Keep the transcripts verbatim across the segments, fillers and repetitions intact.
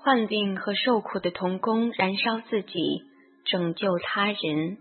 患病和受苦的童工燃烧自己，拯救他人。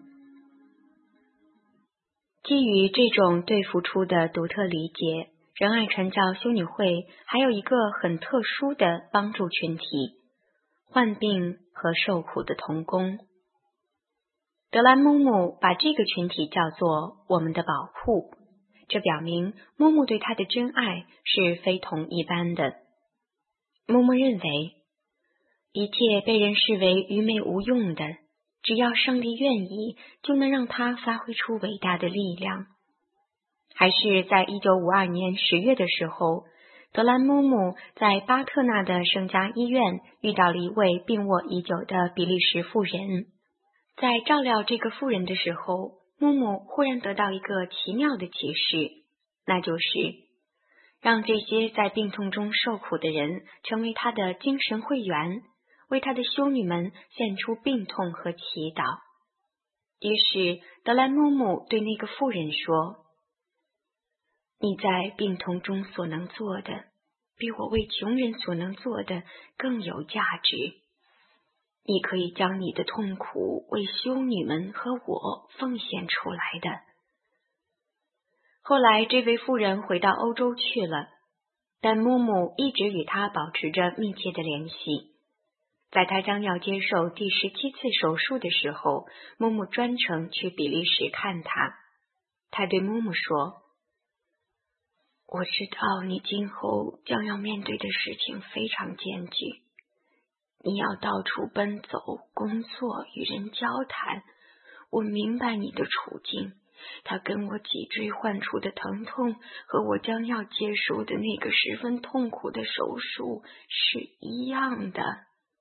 基于这种对付出的独特理解，仁爱传教修女会还有一个很特殊的帮助群体——患病和受苦的童工。德兰木木把这个群体叫做我们的保护，这表明木木对他的真爱是非同一般的。木木认为，一切被人视为愚昧无用的，只要上帝愿意，就能让它发挥出伟大的力量。还是在一九五二年十月的时候，德兰木木在巴特纳的圣家医院遇到了一位病卧已久的比利时妇人。在照料这个妇人的时候，木木忽然得到一个奇妙的启示，那就是让这些在病痛中受苦的人成为他的精神会员，为他的修女们献出病痛和祈祷。于是德兰木木对那个妇人说：你在病痛中所能做的，比我为穷人所能做的更有价值。你可以将你的痛苦为修女们和我奉献出来的。后来这位妇人回到欧洲去了，但木木一直与她保持着密切的联系。在他将要接受第十七次手术的时候，木木专程去比利时看他。他对木木说：我知道你今后将要面对的事情非常艰巨，你要到处奔走、工作、与人交谈。我明白你的处境，它跟我脊椎患处的疼痛和我将要接受的那个十分痛苦的手术是一样的。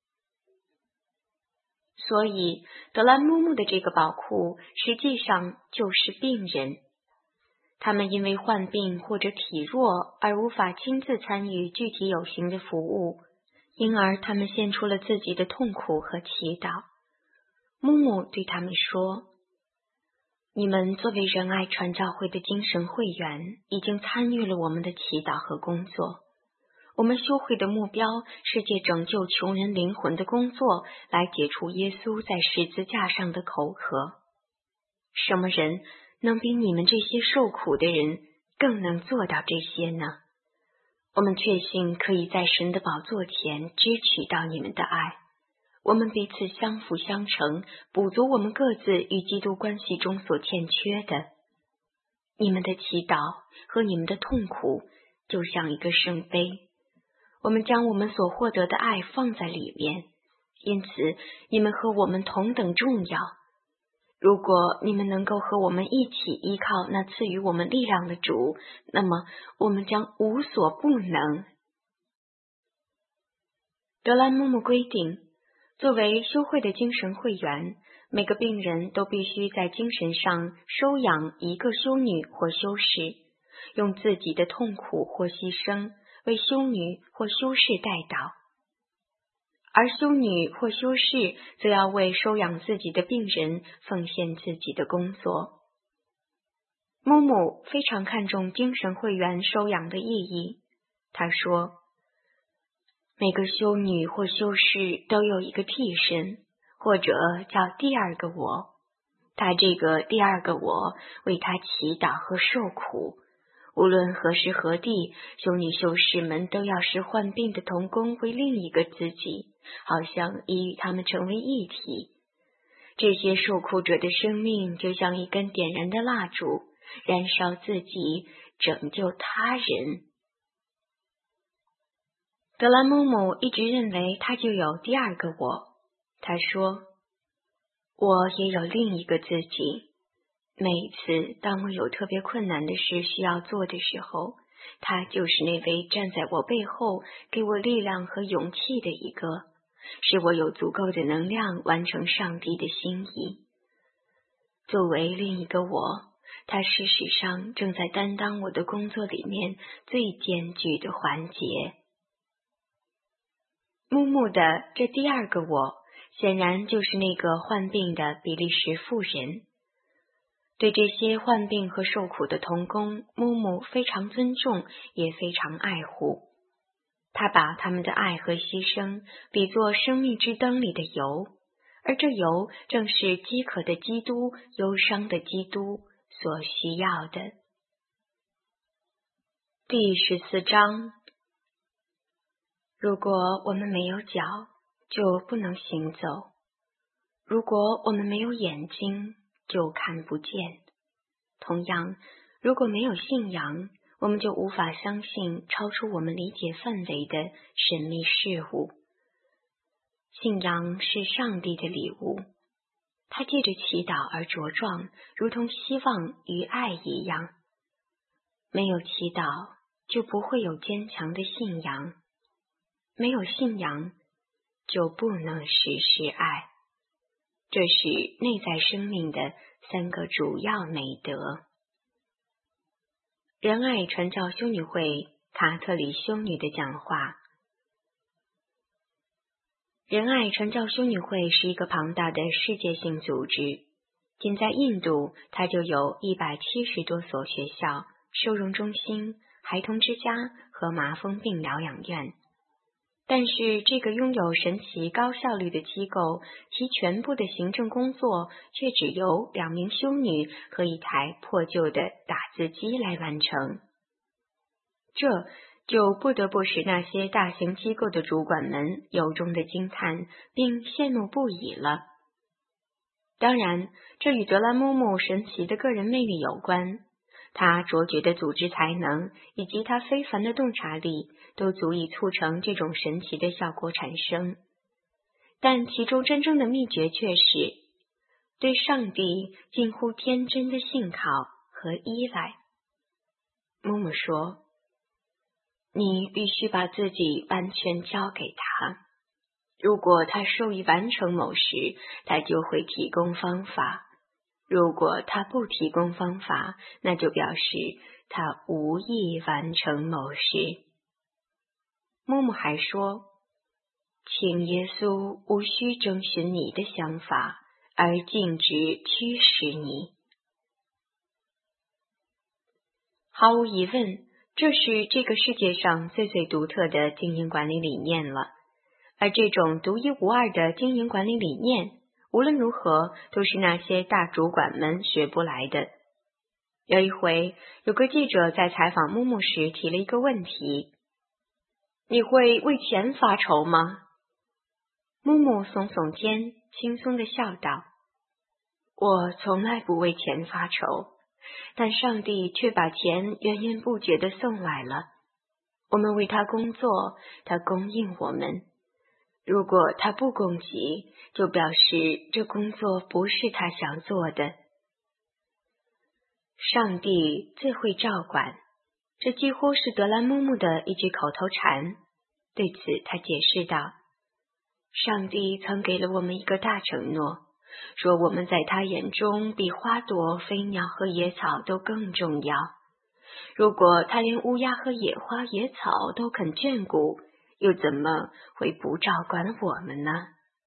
所以德兰木木的这个宝库实际上就是病人。他们因为患病或者体弱而无法亲自参与具体有形的服务，因而他们献出了自己的痛苦和祈祷。木木对他们说：你们作为仁爱传教会的精神会员，已经参与了我们的祈祷和工作。我们修会的目标是借拯救穷人灵魂的工作来解除耶稣在十字架上的口渴。什么人能比你们这些受苦的人更能做到这些呢？我们确信可以在神的宝座前支取到你们的爱。我们彼此相辅相成，补足我们各自与基督关系中所欠缺的。你们的祈祷和你们的痛苦就像一个圣杯，我们将我们所获得的爱放在里面，因此你们和我们同等重要。如果你们能够和我们一起依靠那赐予我们力量的主，那么我们将无所不能。德兰木木规定，作为修会的精神会员，每个病人都必须在精神上收养一个修女或修士，用自己的痛苦或牺牲为修女或修士代祷，而修女或修士则要为收养自己的病人奉献自己的工作。木木非常看重精神会员收养的意义。他说，每个修女或修士都有一个替身，或者叫第二个我。他这个第二个我为他祈祷和受苦。无论何时何地，修女修士们都要视患病的童工为另一个自己，好像已与他们成为一体。这些受苦者的生命就像一根点燃的蜡烛，燃烧自己，拯救他人。德兰木木一直认为他就有第二个我。他说，我也有另一个自己。每一次当我有特别困难的事需要做的时候，他就是那位站在我背后给我力量和勇气的一个，使我有足够的能量完成上帝的心意。作为另一个我，他事实上正在担当我的工作里面最艰巨的环节。木木的这第二个我，显然就是那个患病的比利时妇人。对这些患病和受苦的童工，木木非常尊重，也非常爱护。 他把他们的爱和牺牲比作生命之灯里的油，而这油正是饥渴的基督、忧伤的基督所需要的。第十四章，如果我们没有脚，就不能行走；如果我们没有眼睛，就看不见。同样，如果没有信仰，我们就无法相信超出我们理解范围的神秘事物。信仰是上帝的礼物，它借着祈祷而茁壮，如同希望与爱一样。没有祈祷，就不会有坚强的信仰；没有信仰，就不能实施爱。这是内在生命的三个主要美德。仁爱传教修女会卡特里修女的讲话。仁爱传教修女会是一个庞大的世界性组织，仅在印度，它就有一百七十多所学校、收容中心、孩童之家和麻风病疗养院。但是这个拥有神奇高效率的机构，其全部的行政工作却只由两名修女和一台破旧的打字机来完成。这就不得不使那些大型机构的主管们由衷的惊叹并羡慕不已了。当然，这与德兰木木神奇的个人魅力有关。他卓绝的组织才能以及他非凡的洞察力都足以促成这种神奇的效果产生，但其中真正的秘诀却是对上帝近乎天真的信靠和依赖。木木说，你必须把自己完全交给他，如果他受意完成某事，他就会提供方法；如果他不提供方法，那就表示他无意完成某事。木木还说，请耶稣无需征询你的想法，而径直驱使你。毫无疑问，这是这个世界上最最独特的经营管理理念了。而这种独一无二的经营管理理念，无论如何都是那些大主管们学不来的。有一回，有个记者在采访木木时提了一个问题：你会为钱发愁吗？木木耸耸肩，轻松地笑道：我从来不为钱发愁，但上帝却把钱源源不绝地送来了。我们为他工作，他供应我们。如果他不供给，就表示这工作不是他想做的。上帝最会照管，这几乎是德兰木木的一句口头禅。对此他解释道，上帝曾给了我们一个大承诺，说我们在他眼中比花朵、飞鸟和野草都更重要。如果他连乌鸦和野花野草都肯眷顾，又怎么会不照管我们呢？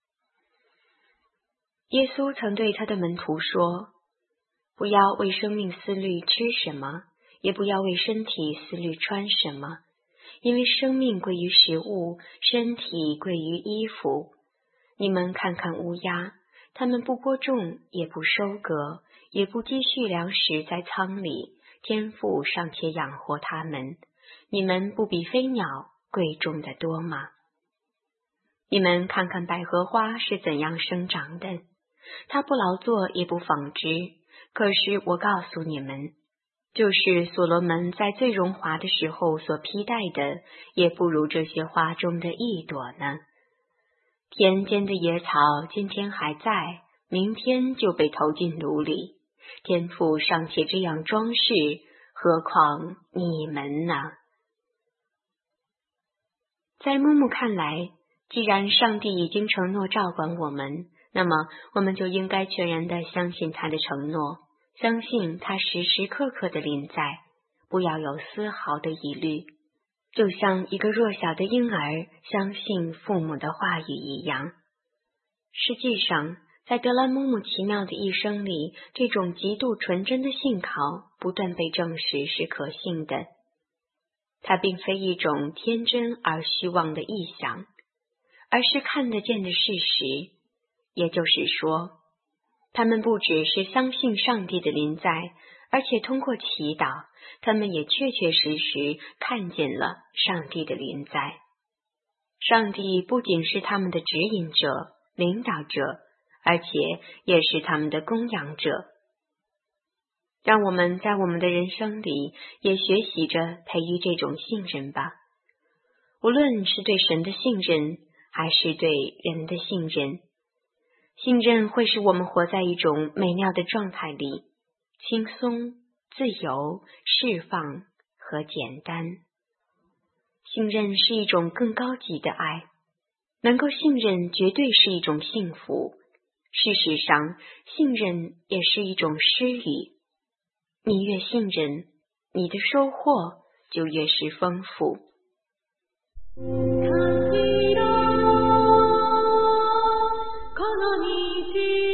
耶稣曾对他的门徒说，不要为生命思虑吃什么，也不要为身体思虑穿什么，因为生命归于食物，身体归于衣服。你们看看乌鸦，它们不播种，也不收割，也不积蓄粮食在仓里，天父尚且养活它们，你们不比飞鸟贵重的多吗？你们看看百合花是怎样生长的，它不劳作也不纺织，可是我告诉你们，就是所罗门在最荣华的时候所披戴的，也不如这些花中的一朵呢。田间的野草今天还在，明天就被投进炉里，天父尚且这样装饰，何况你们呢？在木木看来，既然上帝已经承诺照管我们，那么我们就应该全然地相信他的承诺，相信他时时刻刻的临在，不要有丝毫的疑虑，就像一个弱小的婴儿相信父母的话语一样。实际上，在德兰木木奇妙的一生里，这种极度纯真的信靠不断被证实是可信的。 它并非一种天真而虚妄的臆想，而是看得见的事实。也就是说，他们不只是相信上帝的临在，而且通过祈祷，他们也确确实实看见了上帝的临在。上帝不仅是他们的指引者、领导者，而且也是他们的供养者。让我们在我们的人生里也学习着培育这种信任吧。无论是对神的信任，还是对人的信任，信任会使我们活在一种美妙的状态里，轻松、自由、释放和简单。信任是一种更高级的爱，能够信任绝对是一种幸福。事实上，信任也是一种施礼。你越信任，你的收获就越是丰富。 この虹